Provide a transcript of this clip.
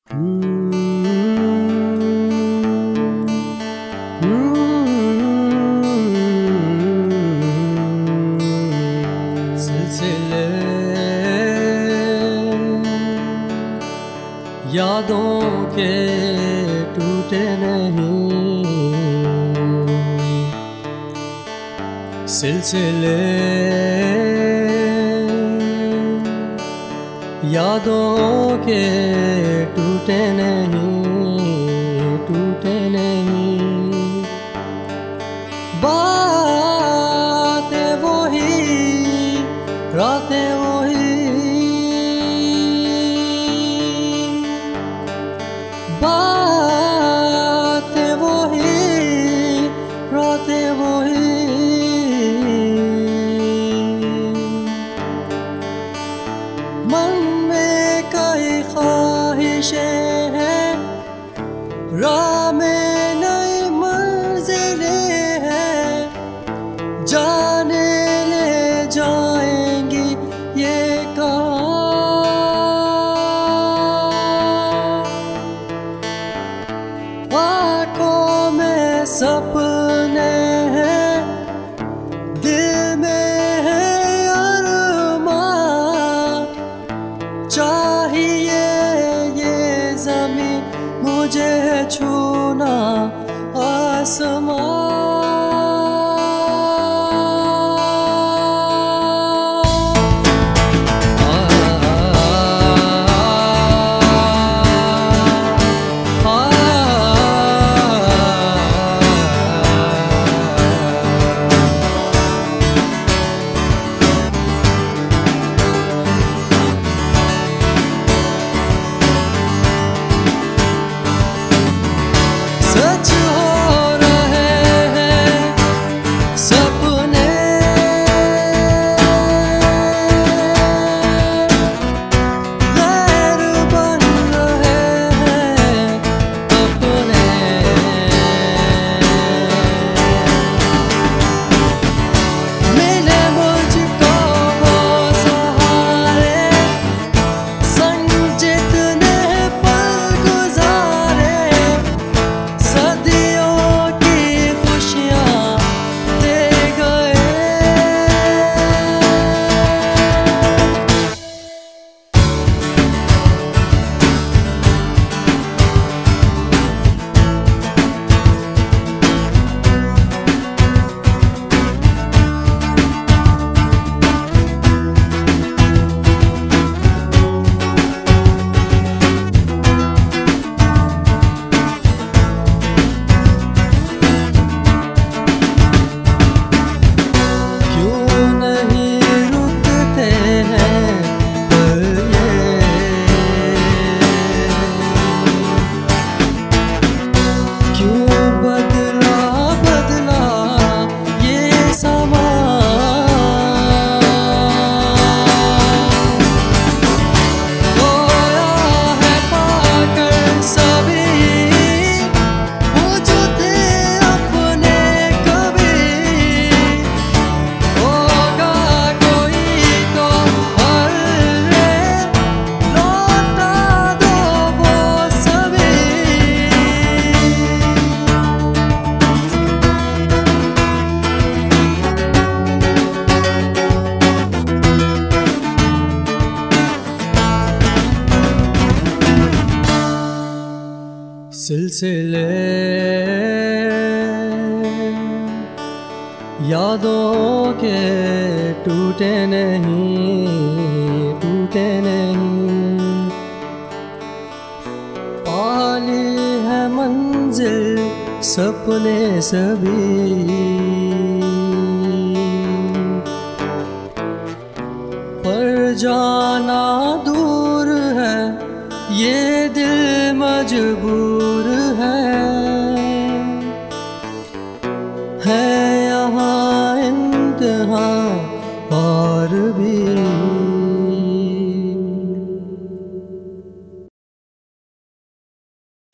सिलसिले यादों के टूटे नहीं, सिलसिले यादों के टूटे नहीं, टूटे नहीं। बातें वही, रातें वही, बातें वही, रातें वही। मन में कई ख्वाहिशें हैं, राह में नई मंजिलें हैं, जाने ले जाएंगी ये कहाँ। आँखों में सपने हैं, दिल में है अरमां, चाहिए ये ज़मीं मुझे छूना आसमां। सच हो रहे हैं सपने, गैर बन रहे हैं अपने। मिले मुझको वो सहारे, संग जितने पल गुजारे, सदियों की खुशियाँ दे गए। क्यों नहीं रुकते हैं पल ये, क्यों बदला बदला ये समा। खोया है पाकर सभी वो जो थे अपने कभी, होगा कोई तो हल रे, लौटा दो वो सभी। सिलसिले यादों के टूटे नहीं, टूटे नहीं। पाली है मंजिल सपने सभी, पर जाना दूर है ये दिल मजबूर है यहाँ इंतहा और भी।